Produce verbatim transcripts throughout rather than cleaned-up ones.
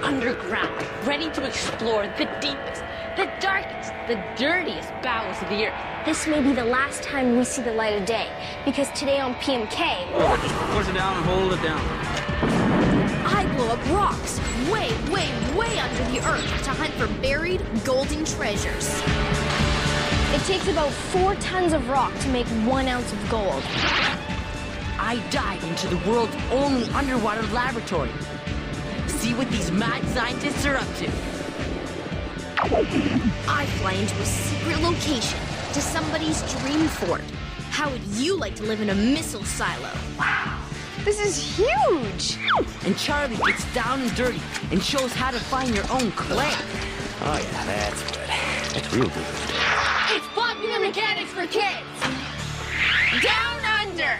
underground, ready to explore the deepest, the darkest, the dirtiest bowels of the earth. This may be the last time we see the light of day, because today on P M K... Oh, just push it down and hold it down. I blow up rocks way, way, way under the earth to hunt for buried golden treasures. It takes about four tons of rock to make one ounce of gold. I dive into the world's only underwater laboratory. See what these mad scientists are up to. I fly into a secret location to somebody's dream fort. How would you like to live in a missile silo? Wow, this is huge! And Charlie gets down and dirty and shows how to find your own clay. Oh yeah, that's good. That's real good. It's popular mechanics for kids! Down under!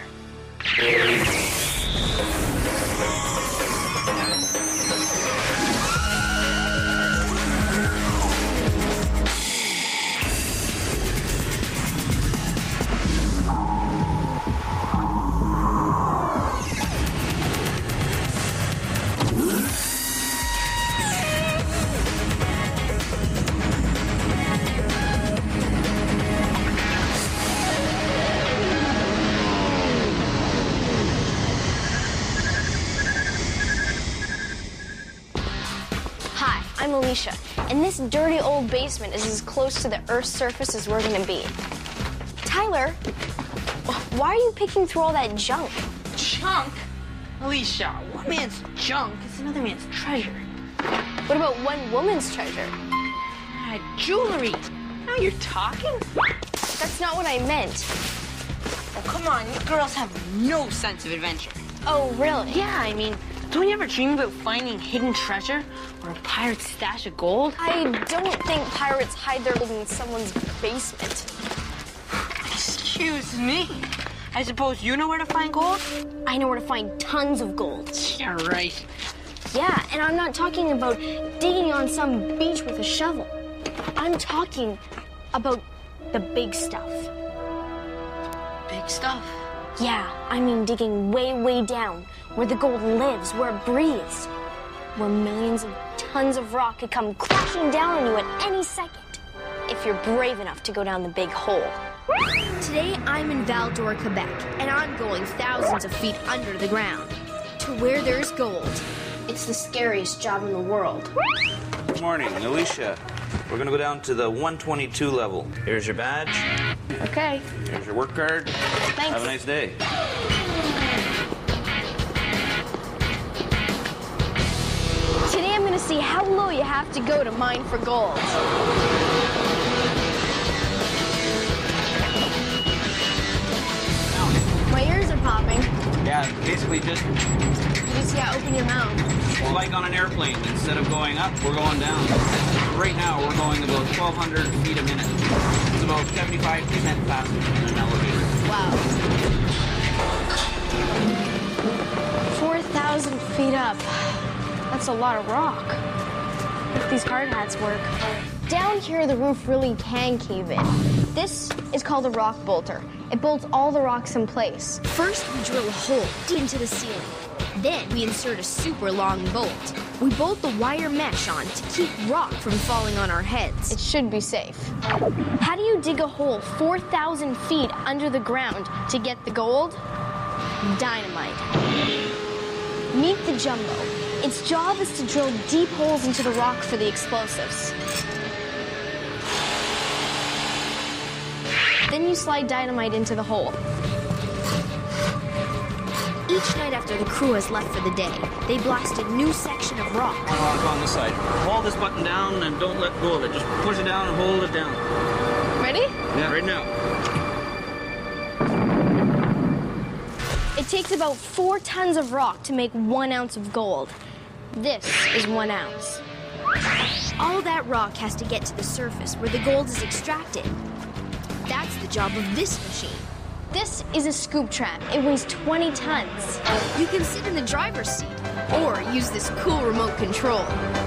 I'm Alicia, and this dirty old basement is as close to the Earth's surface as we're gonna be. Tyler, why are you picking through all that junk? Junk? Alicia, one man's junk is another man's treasure. What about one woman's treasure? Uh, jewelry. Now you're talking? That's not what I meant. Oh, come on, you girls have no sense of adventure. Oh, really? Yeah, I mean, don't you ever dream about finding hidden treasure or a pirate's stash of gold? I don't think pirates hide their gold in someone's basement. Excuse me. I suppose you know where to find gold? I know where to find tons of gold. Yeah, right. Yeah, and I'm not talking about digging on some beach with a shovel. I'm talking about the big stuff. Big stuff? Yeah, I mean digging way, way down, where the gold lives, where it breathes, where millions of tons of rock could come crashing down on you at any second, if you're brave enough to go down the big hole. Today, I'm in Val-d'Or, Quebec, and I'm going thousands of feet under the ground, to where there's gold. It's the scariest job in the world. Good morning, Alicia. We're gonna go down to the one twenty-two level. Here's your badge. Okay. Here's your work card. Thanks. Have a nice day. Today I'm gonna see how low you have to go to mine for gold. My ears are popping. Yeah, basically just Just, yeah, open your mouth. like on an airplane. Instead of going up, we're going down. Right now, we're going about twelve hundred feet a minute. It's about seventy-five percent faster than an elevator. Wow. four thousand feet up. That's a lot of rock. If these hard hats work. Down here, the roof really can cave in. This is called a rock bolter. It bolts all the rocks in place. First, we drill a hole deep into the ceiling. Then, we insert a super long bolt. We bolt the wire mesh on to keep rock from falling on our heads. It should be safe. How do you dig a hole four thousand feet under the ground to get the gold? Dynamite. Meet the Jumbo. Its job is to drill deep holes into the rock for the explosives. Then you slide dynamite into the hole. Each night after the crew has left for the day, they blast a new section of rock. Rock on this side. Hold this button down and don't let go of it. Just push it down and hold it down. Ready? Yeah, right now. It takes about four tons of rock to make one ounce of gold. This is one ounce. All that rock has to get to the surface where the gold is extracted. That's the job of this machine. This is a scoop trap. It weighs twenty tons. You can sit in the driver's seat or use this cool remote control.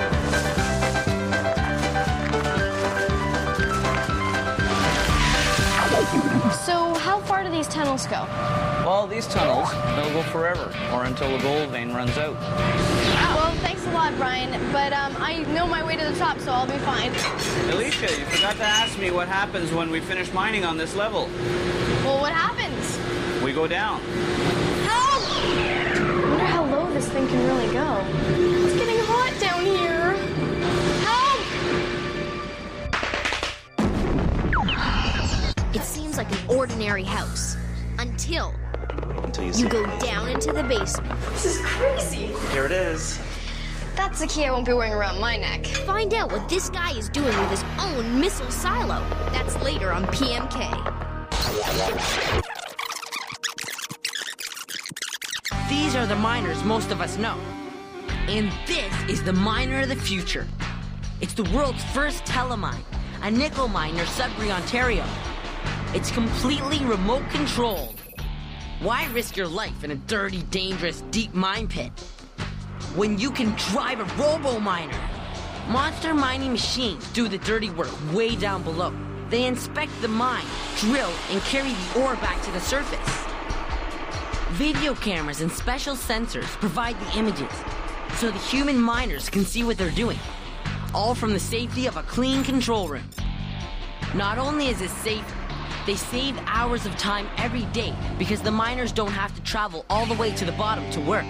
So how far do these tunnels go? Well, these tunnels, they'll go forever, or until the gold vein runs out. Well, thanks a lot, Brian, but um, I know my way to the top, so I'll be fine. Alicia, you forgot to ask me what happens when we finish mining on this level. Well, what happens? We go down. Help! I wonder how low this thing can really go. It's getting hot down here. Help! It seems like an ordinary house. Until... Until you see you go down into the basement. This is crazy. Here it is. That's the key I won't be wearing around my neck. Find out what this guy is doing with his own missile silo. That's later on P M K. These are the miners most of us know. And this is the miner of the future. It's the world's first telemine, a nickel mine near Sudbury, Ontario. It's completely remote controlled. Why risk your life in a dirty, dangerous, deep mine pit when you can drive a robo-miner? Monster mining machines do the dirty work way down below. They inspect the mine, drill, and carry the ore back to the surface. Video cameras and special sensors provide the images so the human miners can see what they're doing, all from the safety of a clean control room. Not only is it safe, they save hours of time every day because the miners don't have to travel all the way to the bottom to work.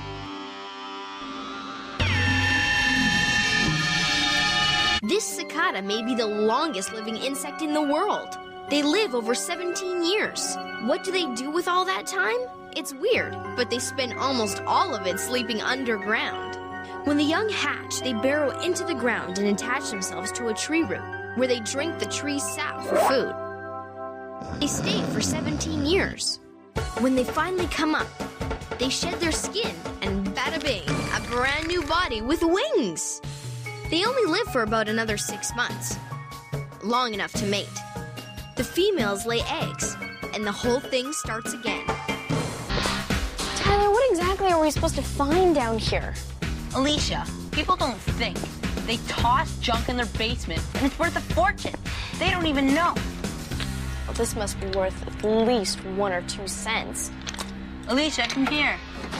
This cicada may be the longest living insect in the world. They live over seventeen years. What do they do with all that time? It's weird, but they spend almost all of it sleeping underground. When the young hatch, they burrow into the ground and attach themselves to a tree root, where they drink the tree's sap for food. They stay for seventeen years. When they finally come up, they shed their skin, and bada bing, a brand new body with wings. They only live for about another six months, long enough to mate. The females lay eggs, and the whole thing starts again. Tyler, what exactly are we supposed to find down here? Alicia, people don't think. They toss junk in their basement, and it's worth a fortune. They don't even know. Well, this must be worth at least one or two cents. Alicia, come here.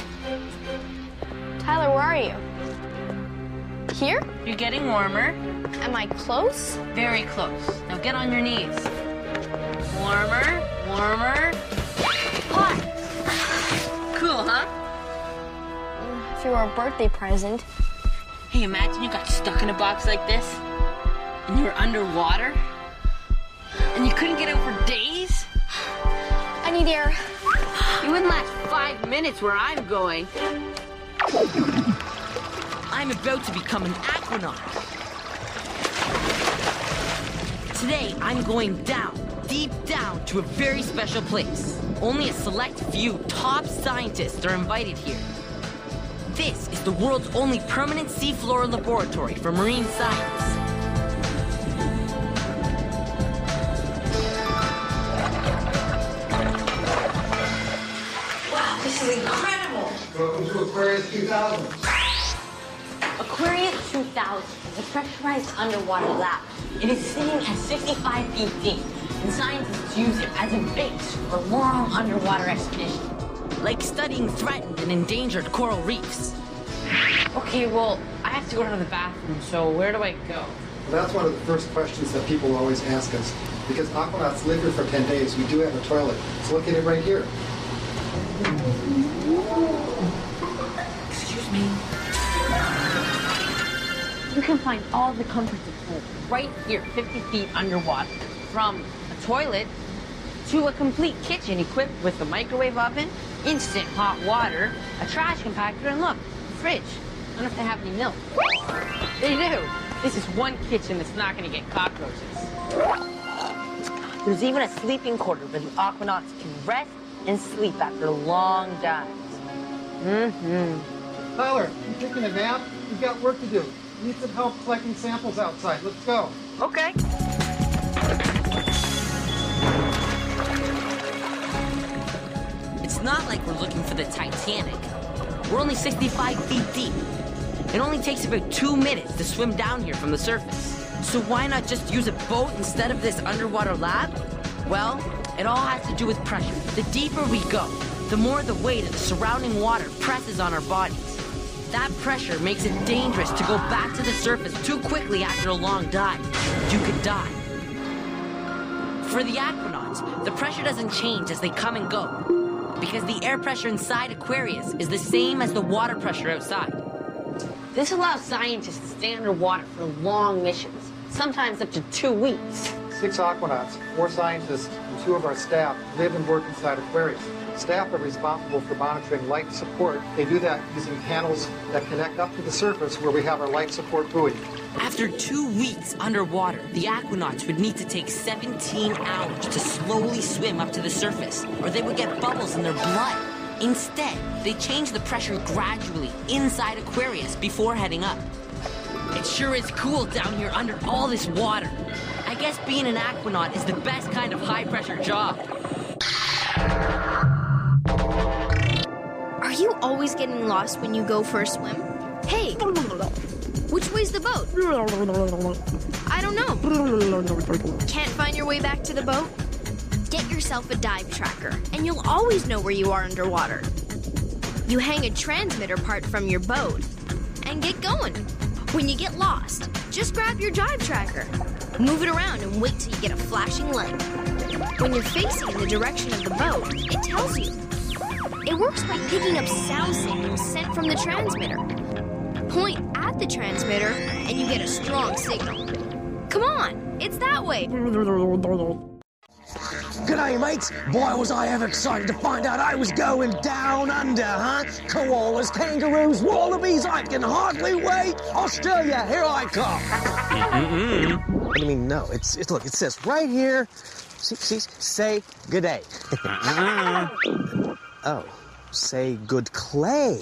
Tyler, where are you? Here? You're getting warmer. Am I close? Very close. Now get on your knees. Warmer, warmer. Hot. Cool, huh? If you were a birthday present. Hey, imagine you got stuck in a box like this, and you were underwater, and you couldn't get out for days. I need air. You wouldn't last five minutes where I'm going. I'm about to become an aquanaut. Today, I'm going down, deep down, to a very special place. Only a select few top scientists are invited here. This is the world's only permanent seafloor laboratory for marine science. Wow, this is incredible. Welcome to Aquarius two thousand. Aquarius two thousand is a pressurized underwater lab. It is sitting at sixty-five feet deep, and scientists use it as a base for long underwater expeditions, like studying threatened and endangered coral reefs. Okay, well, I have to go to the bathroom, so where do I go? Well, that's one of the first questions that people always ask us. Because aquanauts live here for ten days, we do have a toilet. It's located right here. Excuse me. You can find all the comforts of home right here, fifty feet underwater. From a toilet to a complete kitchen equipped with a microwave oven, instant hot water, a trash compactor, and look, a fridge. I don't know if they have any milk. They do. This is one kitchen that's not going to get cockroaches. There's even a sleeping quarter where the aquanauts can rest and sleep after long dives. Mm-hmm. Tyler, you taking a nap? We've got work to do. We need some help collecting samples outside. Let's go. Okay. It's not like we're looking for the Titanic. We're only sixty-five feet deep. It only takes about two minutes to swim down here from the surface. So why not just use a boat instead of this underwater lab? Well, it all has to do with pressure. The deeper we go, the more the weight of the surrounding water presses on our bodies. That pressure makes it dangerous to go back to the surface too quickly after a long dive. You could die. For the aquanauts, the pressure doesn't change as they come and go, because the air pressure inside Aquarius is the same as the water pressure outside. This allows scientists to stay underwater for long missions, sometimes up to two weeks. Six aquanauts, four scientists, and two of our staff live and work inside Aquarius. Staff are responsible for monitoring light support. They do that using panels that connect up to the surface where we have our light support buoy. After two weeks underwater, the aquanauts would need to take seventeen hours to slowly swim up to the surface, or they would get bubbles in their blood. Instead, they change the pressure gradually inside Aquarius before heading up. It sure is cool down here under all this water. I guess being an aquanaut is the best kind of high-pressure job. Are you always getting lost when you go for a swim? Hey, which way's the boat? I don't know. Can't find your way back to the boat? Get yourself a dive tracker, and you'll always know where you are underwater. You hang a transmitter part from your boat and get going. When you get lost, just grab your dive tracker, move it around, and wait till you get a flashing light. When you're facing in the direction of the boat, it tells you. It works by picking up sound signals sent from the transmitter. Point at the transmitter, and you get a strong signal. Come on, it's that way. G'day, mates. Boy, was I ever excited to find out I was going down under, huh? Koalas, kangaroos, wallabies, I can hardly wait. Australia, here I come. Mm-mm. I mean, no, it's, it's, look, it says right here, see, see, say good day. Oh, say good clay.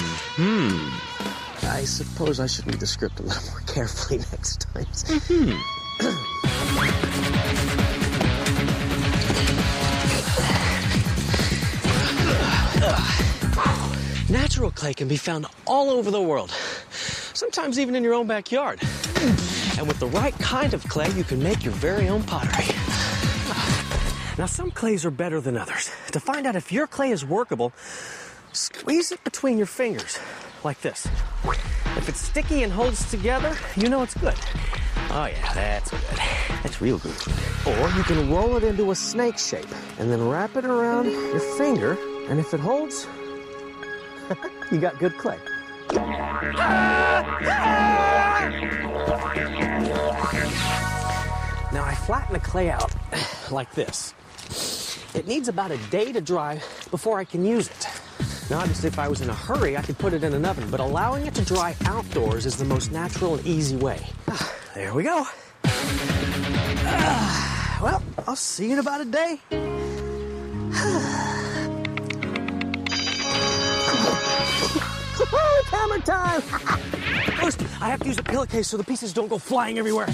Hmm. I suppose I should read the script a little more carefully next time. Mm-hmm. Natural clay can be found all over the world, sometimes even in your own backyard. And with the right kind of clay, you can make your very own pottery. Now, some clays are better than others. To find out if your clay is workable, squeeze it between your fingers, like this. If it's sticky and holds together, you know it's good. Oh yeah, that's good. That's real good. Or you can roll it into a snake shape and then wrap it around your finger, and if it holds, you got good clay. Now I flatten the clay out like this. It needs about a day to dry before I can use it. Now obviously if I was in a hurry, I could put it in an oven, but allowing it to dry outdoors is the most natural and easy way. There we go. Uh, well, I'll see you in about a day. Oh, hammer time! First, I have to use a pillowcase so the pieces don't go flying everywhere.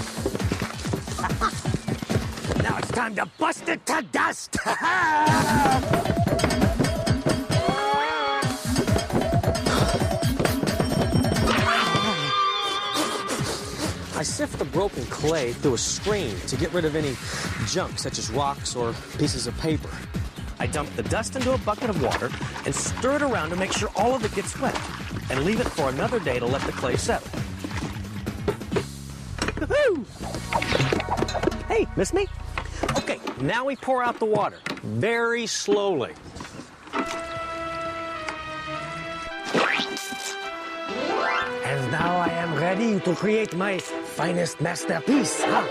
Now it's time to bust it to dust! I sift the broken clay through a screen to get rid of any junk, such as rocks or pieces of paper. I dump the dust into a bucket of water and stir it around to make sure all of it gets wet, and leave it for another day to let the clay settle. Woo-hoo! Hey, miss me? Okay, now we pour out the water, very slowly. And now I am ready to create my finest masterpiece, huh?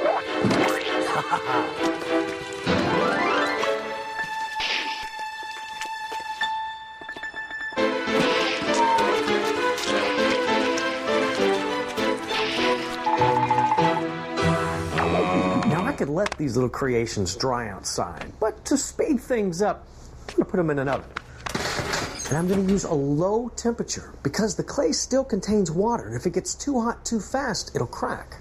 I could let these little creations dry outside, but to speed things up, I'm gonna put them in an oven. And I'm gonna use a low temperature because the clay still contains water, and if it gets too hot too fast, it'll crack.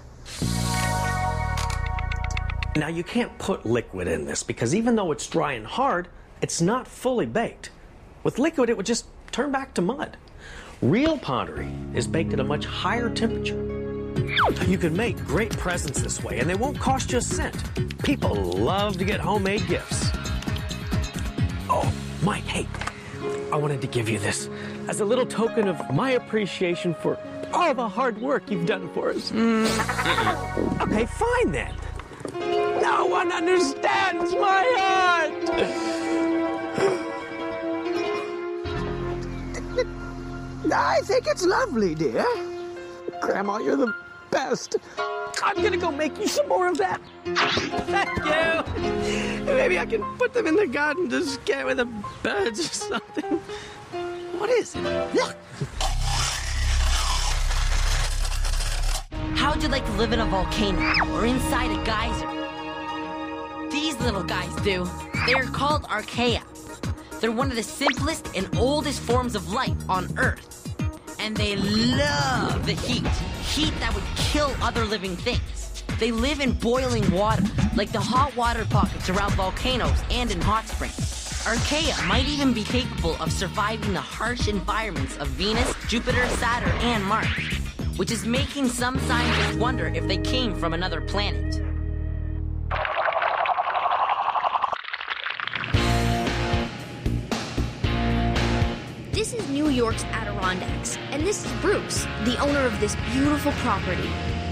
Now you can't put liquid in this because even though it's dry and hard, it's not fully baked. With liquid, it would just turn back to mud. Real pottery is baked at a much higher temperature. You can make great presents this way, and they won't cost you a cent. People love to get homemade gifts. Oh, Mike, hey, I wanted to give you this. as a little token of my appreciation for all the hard work you've done for us. Mm. Okay, fine then. No one understands my heart. I think it's lovely, dear. Grandma, you're the best. I'm gonna go make you some more of that. Thank you. Maybe I can put them in the garden to scare with the birds or something. What is it? Look. How'd you like to live in a volcano or inside a geyser? These little guys do. They're called archaea. They're one of the simplest and oldest forms of life on Earth. And they love the heat. Heat that would kill other living things. They live in boiling water, like the hot water pockets around volcanoes and in hot springs. Archaea might even be capable of surviving the harsh environments of Venus, Jupiter, Saturn, and Mars, which is making some scientists wonder if they came from another planet. This is New York's Adirondacks, and this is Bruce, the owner of this beautiful property.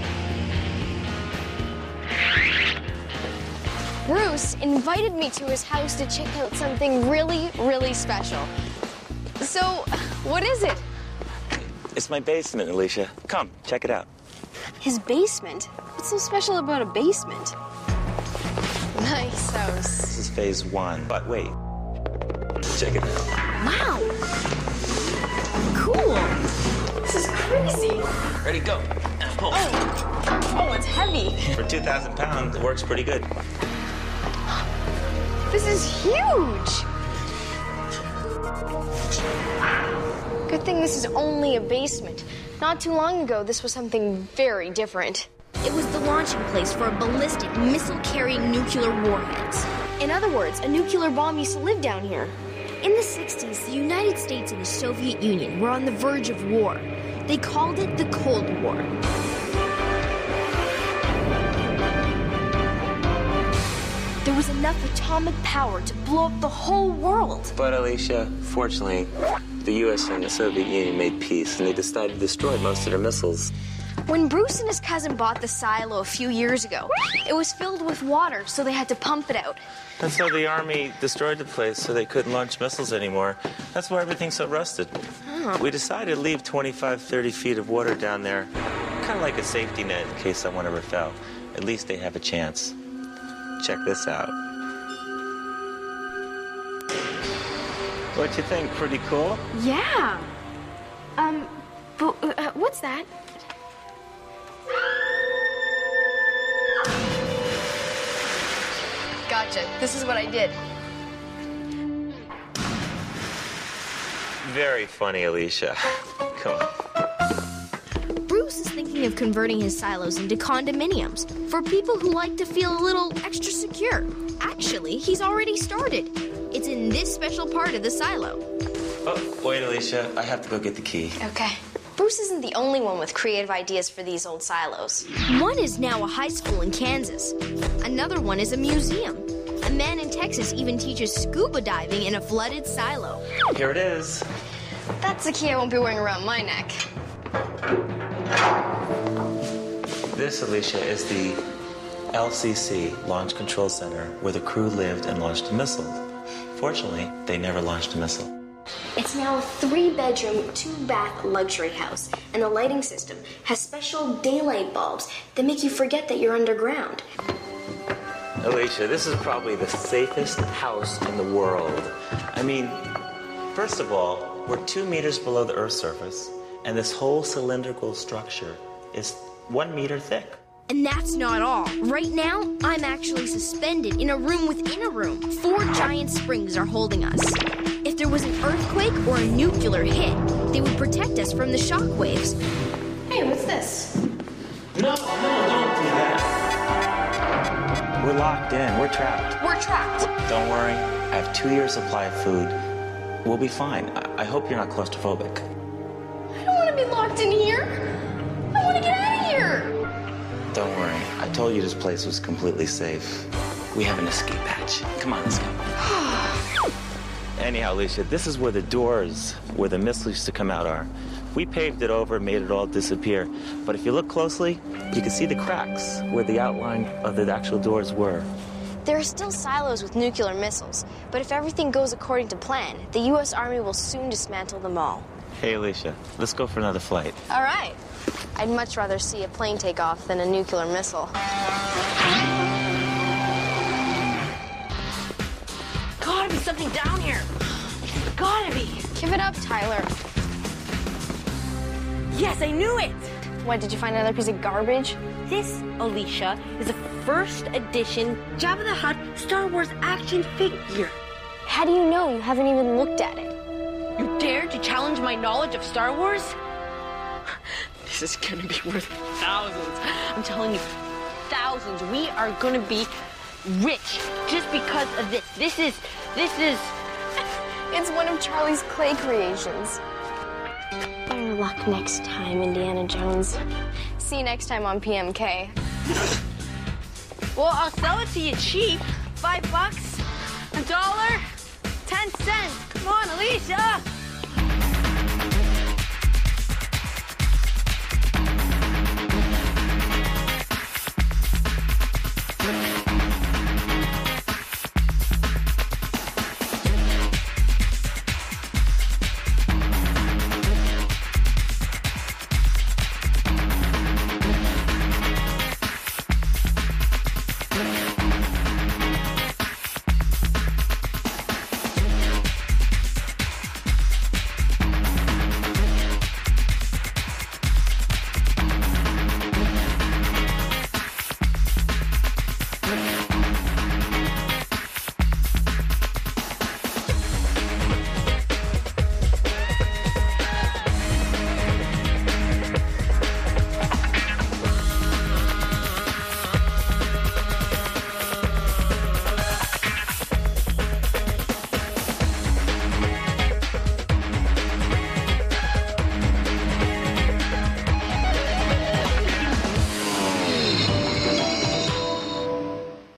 Bruce invited me to his house to check out something really, really special. So, what is it? It's my basement, Alicia. Come, check it out. His basement? What's so special about a basement? Nice house. This is phase one. But wait. Check it out. Wow. Cool. This is crazy. Ready, go. Now pull. Oh, oh, it's heavy. For two thousand pounds, it works pretty good. This is huge. Good thing this is only a basement. Not too long ago, this was something very different. It was the launching place for a ballistic, missile-carrying nuclear warheads. In other words, a nuclear bomb used to live down here. In the sixties, the United States and the Soviet Union were on the verge of war. They called it the Cold War. There was enough atomic power to blow up the whole world. But Alicia, fortunately, the U S and the Soviet Union made peace, and they decided to destroy most of their missiles. When Bruce and his cousin bought the silo a few years ago, it was filled with water, so they had to pump it out. And so the Army destroyed the place so they couldn't launch missiles anymore. That's why everything's so rusted. Oh. We decided to leave twenty-five, thirty feet of water down there, kind of like a safety net in case someone ever fell. At least they have a chance. Check this out. What you think? Pretty cool? Yeah. Um, but uh, what's that? Gotcha. This is what I did. Very funny, Alicia. Come on. Bruce is thinking of converting his silos into condominiums for people who like to feel a little extra secure. Actually, he's already started. It's in this special part of the silo. Oh, wait, Alicia. I have to go get the key. Okay. Bruce isn't the only one with creative ideas for these old silos. One is now a high school in Kansas. Another one is a museum. A man in Texas even teaches scuba diving in a flooded silo. Here it is. That's the key I won't be wearing around my neck. This, Alicia, is the L C C, Launch Control Center, where the crew lived and launched a missile. Fortunately, they never launched a missile. It's now a three-bedroom, two-bath luxury house, and the lighting system has special daylight bulbs that make you forget that you're underground. Alicia, this is probably the safest house in the world. I mean, first of all, we're two meters below the Earth's surface, and this whole cylindrical structure is one meter thick. And that's not all. Right now, I'm actually suspended in a room within a room. Four giant springs are holding us. If there was an earthquake or a nuclear hit, they would protect us from the shock waves. Hey, what's this? No, no, don't do that. We're locked in. We're trapped. We're trapped. Don't worry. I have two years' supply of food. We'll be fine. I, I hope you're not claustrophobic. I don't want to be locked in here. I want to get out of here. Don't worry. I told you this place was completely safe. We have an escape hatch. Come on, let's go. Anyhow, Alicia, this is where the doors, where the missiles used to come out are. We paved it over, made it all disappear. But if you look closely, you can see the cracks where the outline of the actual doors were. There are still silos with nuclear missiles, but if everything goes according to plan, the U S Army will soon dismantle them all. Hey, Alicia, let's go for another flight. All right. I'd much rather see a plane take off than a nuclear missile. Gotta be something down here. Gotta be. Give it up, Tyler. Yes, I knew it. What, did you find another piece of garbage? This, Alicia, is a first edition Jabba the Hutt Star Wars action figure. How do you know? You haven't even looked at it. You dare to challenge my knowledge of Star Wars? This is gonna be worth thousands. I'm telling you, thousands. We are gonna be rich just because of this. This is, this is... It's one of Charlie's clay creations. Better luck next time, Indiana Jones. See you next time on P M K. Well, I'll sell it to you cheap. Five bucks, a dollar, ten cents. Come on, Alicia.